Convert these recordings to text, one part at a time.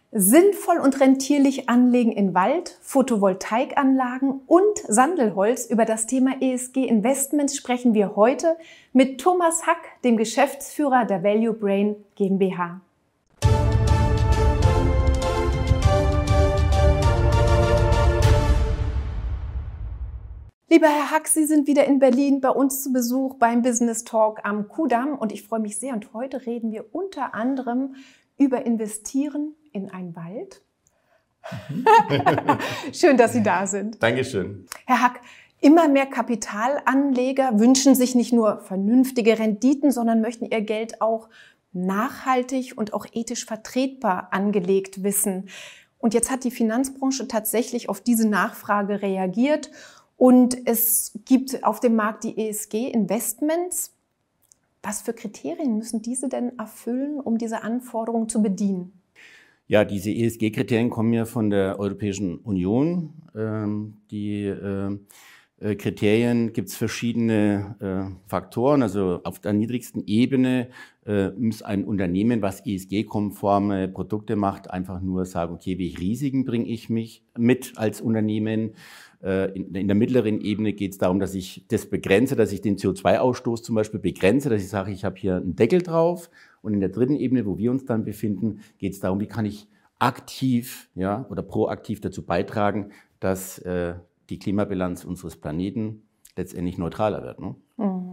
Sinnvoll und rentierlich anlegen in Wald, Photovoltaikanlagen und Sandelholz. Über das Thema ESG Investments sprechen wir heute mit Thomas Hack, dem Geschäftsführer der Value Brain GmbH. Lieber Herr Hack, Sie sind wieder in Berlin bei uns zu Besuch beim Business Talk am Kudamm und ich freue mich sehr. Und heute reden wir unter anderem über Investieren in einen Wald. Schön, dass Sie da sind. Dankeschön. Herr Hack, immer mehr Kapitalanleger wünschen sich nicht nur vernünftige Renditen, sondern möchten ihr Geld auch nachhaltig und auch ethisch vertretbar angelegt wissen. Und jetzt hat die Finanzbranche tatsächlich auf diese Nachfrage reagiert und es gibt auf dem Markt die ESG-Investments. Was für Kriterien müssen diese denn erfüllen, um diese Anforderungen zu bedienen? Ja, diese ESG-Kriterien kommen ja von der Europäischen Union. Die Kriterien gibt es verschiedene Faktoren. Also auf der niedrigsten Ebene muss ein Unternehmen, was ESG-konforme Produkte macht, einfach nur sagen, okay, welche Risiken bringe ich mich mit als Unternehmen? In der mittleren Ebene geht es darum, dass ich das begrenze, dass ich den CO2-Ausstoß zum Beispiel begrenze, dass ich sage, ich habe hier einen Deckel drauf. Und in der dritten Ebene, wo wir uns dann befinden, geht es darum, wie kann ich aktiv oder proaktiv dazu beitragen, dass die Klimabilanz unseres Planeten letztendlich neutraler wird. Ne?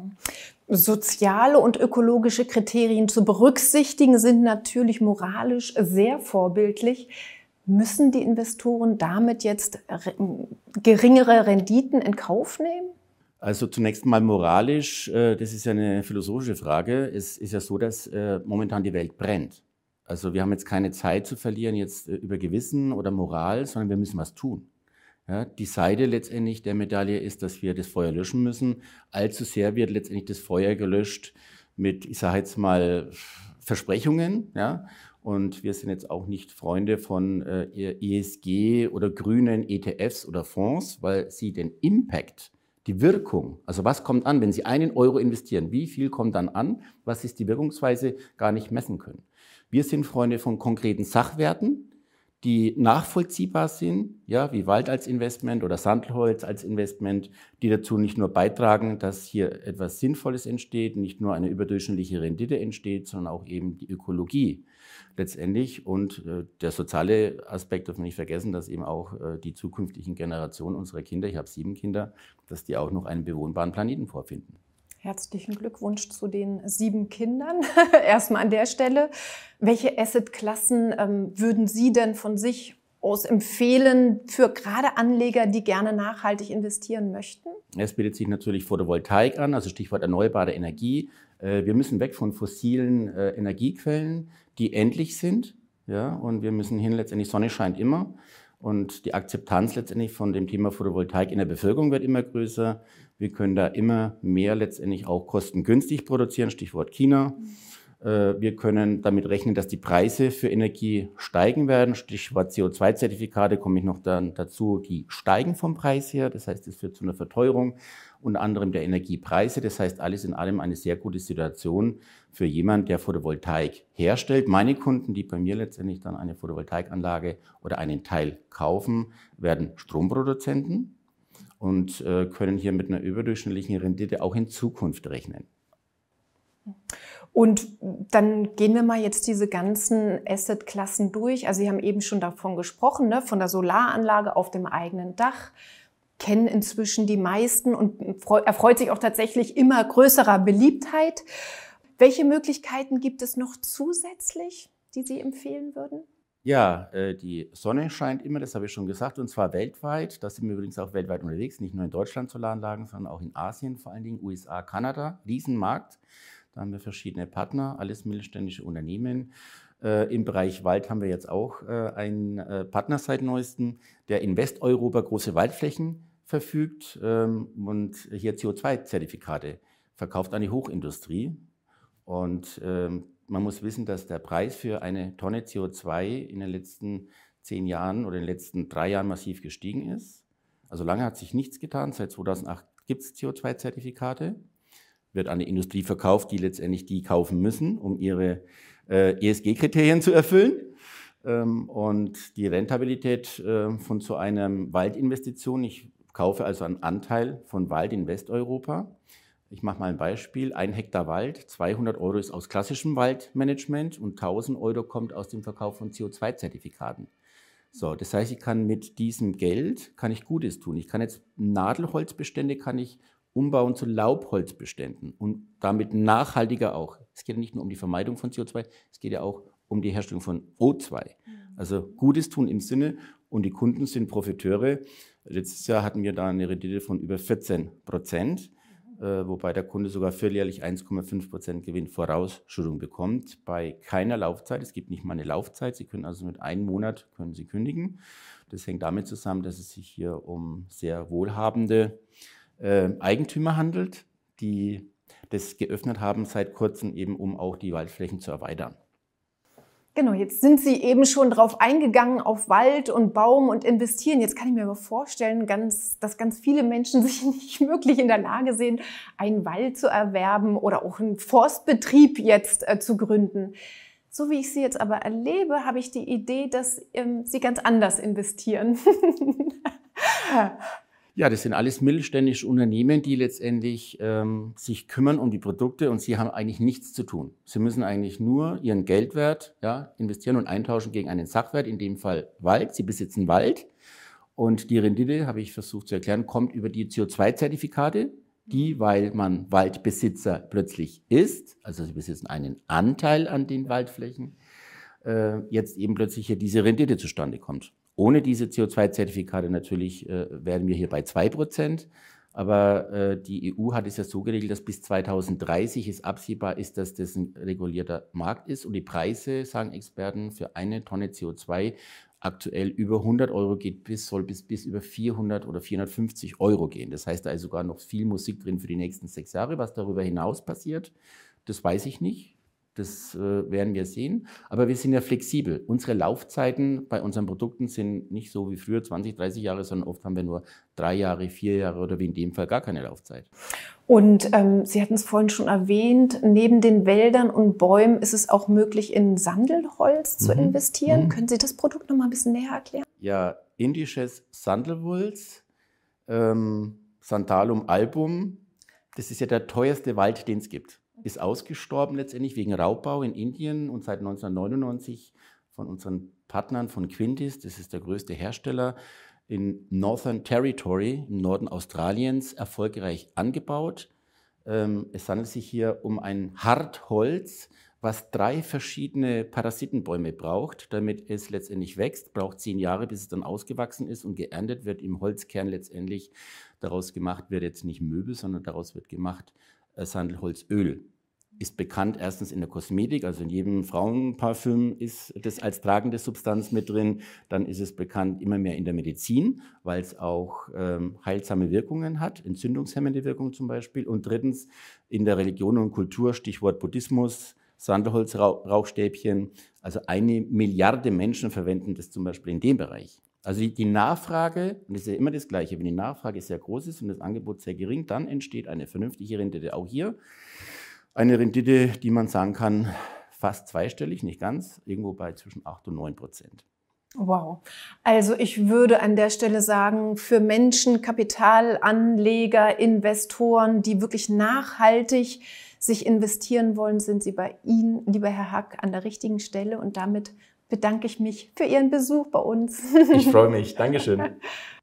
Soziale und ökologische Kriterien zu berücksichtigen sind natürlich moralisch sehr vorbildlich. Müssen die Investoren damit jetzt geringere Renditen in Kauf nehmen? Also zunächst mal moralisch, das ist ja eine philosophische Frage. Es ist ja so, dass momentan die Welt brennt. Also wir haben jetzt keine Zeit zu verlieren jetzt über Gewissen oder Moral, sondern wir müssen was tun. Ja, die Seite letztendlich der Medaille ist, dass wir das Feuer löschen müssen. Allzu sehr wird letztendlich das Feuer gelöscht mit, ich sage jetzt mal, Versprechungen. Ja? Und wir sind jetzt auch nicht Freunde von ESG oder grünen ETFs oder Fonds, weil sie den Impact, die Wirkung, also was kommt an, wenn Sie 1 Euro investieren, wie viel kommt dann an, was ist die Wirkungsweise, gar nicht messen können. Wir sind Freunde von konkreten Sachwerten, die nachvollziehbar sind, ja, wie Wald als Investment oder Sandelholz als Investment, die dazu nicht nur beitragen, dass hier etwas Sinnvolles entsteht, nicht nur eine überdurchschnittliche Rendite entsteht, sondern auch eben die Ökologie letztendlich und der soziale Aspekt darf man nicht vergessen, dass eben auch die zukünftigen Generationen unserer Kinder, ich habe 7 Kinder, dass die auch noch einen bewohnbaren Planeten vorfinden. Herzlichen Glückwunsch zu den 7 Kindern. Erstmal an der Stelle. Welche Assetklassen würden Sie denn von sich aus empfehlen für gerade Anleger, die gerne nachhaltig investieren möchten? Es bietet sich natürlich Photovoltaik an, also Stichwort erneuerbare Energie. Wir müssen weg von fossilen Energiequellen, die endlich sind. Ja, und wir müssen hin, letztendlich Sonne scheint immer. Und die Akzeptanz letztendlich von dem Thema Photovoltaik in der Bevölkerung wird immer größer. Wir können da immer mehr letztendlich auch kostengünstig produzieren, Stichwort China. Wir können damit rechnen, dass die Preise für Energie steigen werden. Stichwort CO2-Zertifikate komme ich noch dann dazu, die steigen vom Preis her. Das heißt, es führt zu einer Verteuerung, unter anderem der Energiepreise. Das heißt, alles in allem eine sehr gute Situation für jemanden, der Photovoltaik herstellt. Meine Kunden, die bei mir letztendlich dann eine Photovoltaikanlage oder einen Teil kaufen, werden Stromproduzenten und können hier mit einer überdurchschnittlichen Rendite auch in Zukunft rechnen. Und dann gehen wir mal jetzt diese ganzen Assetklassen durch. Also Sie haben eben schon davon gesprochen, ne? Von der Solaranlage auf dem eigenen Dach. Kennen inzwischen die meisten und erfreut sich auch tatsächlich immer größerer Beliebtheit. Welche Möglichkeiten gibt es noch zusätzlich, die Sie empfehlen würden? Ja, die Sonne scheint immer, das habe ich schon gesagt, und zwar weltweit. Da sind wir übrigens auch weltweit unterwegs, nicht nur in Deutschland Solaranlagen, sondern auch in Asien, vor allen Dingen USA, Kanada, Riesenmarkt. Da haben wir verschiedene Partner, alles mittelständische Unternehmen. Im Bereich Wald haben wir jetzt auch einen Partner seit neuestem, der in Westeuropa große Waldflächen verfügt und hier CO2-Zertifikate verkauft an die Hochindustrie. Und man muss wissen, dass der Preis für eine Tonne CO2 in den letzten 10 Jahren oder in den letzten 3 Jahren massiv gestiegen ist. Also lange hat sich nichts getan. Seit 2008 gibt es CO2-Zertifikate. Wird an die Industrie verkauft, die letztendlich die kaufen müssen, um ihre ESG-Kriterien zu erfüllen. Und die Rentabilität von so einer Waldinvestition, ich kaufe also einen Anteil von Wald in Westeuropa. Ich mache mal ein Beispiel, 1 Hektar Wald, 200 € ist aus klassischem Waldmanagement und 1.000 € kommt aus dem Verkauf von CO2-Zertifikaten. So, das heißt, ich kann mit diesem Geld Gutes tun. Ich kann jetzt Nadelholzbestände umbauen zu Laubholzbeständen und damit nachhaltiger auch. Es geht ja nicht nur um die Vermeidung von CO2, es geht ja auch um die Herstellung von O2. Also Gutes tun im Sinne, und die Kunden sind Profiteure. Letztes Jahr hatten wir da eine Rendite von über 14%, wobei der Kunde sogar vierteljährlich 1,5% Gewinnvorausschüttung bekommt, bei keiner Laufzeit. Es gibt nicht mal eine Laufzeit. Sie können also mit einem Monat kündigen. Das hängt damit zusammen, dass es sich hier um sehr wohlhabende Eigentümer handelt, die das geöffnet haben seit kurzem, eben um auch die Waldflächen zu erweitern. Genau, jetzt sind Sie eben schon drauf eingegangen, auf Wald und Baum und investieren. Jetzt kann ich mir aber vorstellen, dass ganz viele Menschen sich nicht wirklich in der Lage sehen, einen Wald zu erwerben oder auch einen Forstbetrieb jetzt zu gründen. So wie ich Sie jetzt aber erlebe, habe ich die Idee, dass Sie ganz anders investieren. Ja, das sind alles mittelständische Unternehmen, die letztendlich sich kümmern um die Produkte, und sie haben eigentlich nichts zu tun. Sie müssen eigentlich nur ihren Geldwert investieren und eintauschen gegen einen Sachwert, in dem Fall Wald. Sie besitzen Wald, und die Rendite, habe ich versucht zu erklären, kommt über die CO2-Zertifikate, die, weil man Waldbesitzer plötzlich ist, also sie besitzen einen Anteil an den Waldflächen, jetzt eben plötzlich hier diese Rendite zustande kommt. Ohne diese CO2-Zertifikate natürlich wären wir hier bei 2%. Aber die EU hat es ja so geregelt, dass bis 2030 es absehbar ist, dass das ein regulierter Markt ist. Und die Preise, sagen Experten, für eine Tonne CO2 aktuell über 100 € geht, soll bis über 400 oder 450 € gehen. Das heißt, da ist sogar noch viel Musik drin für die nächsten 6 Jahre. Was darüber hinaus passiert, das weiß ich nicht. Das werden wir sehen. Aber wir sind ja flexibel. Unsere Laufzeiten bei unseren Produkten sind nicht so wie früher 20, 30 Jahre, sondern oft haben wir nur 3 Jahre, 4 Jahre oder wie in dem Fall gar keine Laufzeit. Und Sie hatten es vorhin schon erwähnt, neben den Wäldern und Bäumen ist es auch möglich, in Sandelholz zu investieren. Können Sie das Produkt noch mal ein bisschen näher erklären? Ja, indisches Sandelholz, Santalum album, das ist ja der teuerste Wald, den es gibt. Ist ausgestorben letztendlich wegen Raubbau in Indien und seit 1999 von unseren Partnern von Quintis, das ist der größte Hersteller, in Northern Territory im Norden Australiens erfolgreich angebaut. Es handelt sich hier um ein Hartholz, was 3 verschiedene Parasitenbäume braucht, damit es letztendlich wächst. Braucht 10 Jahre, bis es dann ausgewachsen ist und geerntet wird. Im Holzkern letztendlich daraus gemacht wird jetzt nicht Möbel, sondern daraus wird gemacht Sandelholzöl. Ist bekannt erstens in der Kosmetik, also in jedem Frauenparfüm ist das als tragende Substanz mit drin. Dann ist es bekannt immer mehr in der Medizin, weil es auch heilsame Wirkungen hat, entzündungshemmende Wirkungen zum Beispiel. Und drittens in der Religion und Kultur, Stichwort Buddhismus, Sandelholzrauchstäbchen. Also 1 Milliarde Menschen verwenden das zum Beispiel in dem Bereich. Also die Nachfrage, und das ist ja immer das Gleiche, wenn die Nachfrage sehr groß ist und das Angebot sehr gering, dann entsteht eine vernünftige Rendite. Auch hier eine Rendite, die man sagen kann, fast zweistellig, nicht ganz, irgendwo bei zwischen 8 und 9%. Wow. Also ich würde an der Stelle sagen, für Menschen, Kapitalanleger, Investoren, die wirklich nachhaltig sich investieren wollen, sind Sie bei Ihnen, lieber Herr Hack, an der richtigen Stelle. Und damit bedanke ich mich für Ihren Besuch bei uns. Ich freue mich. Dankeschön.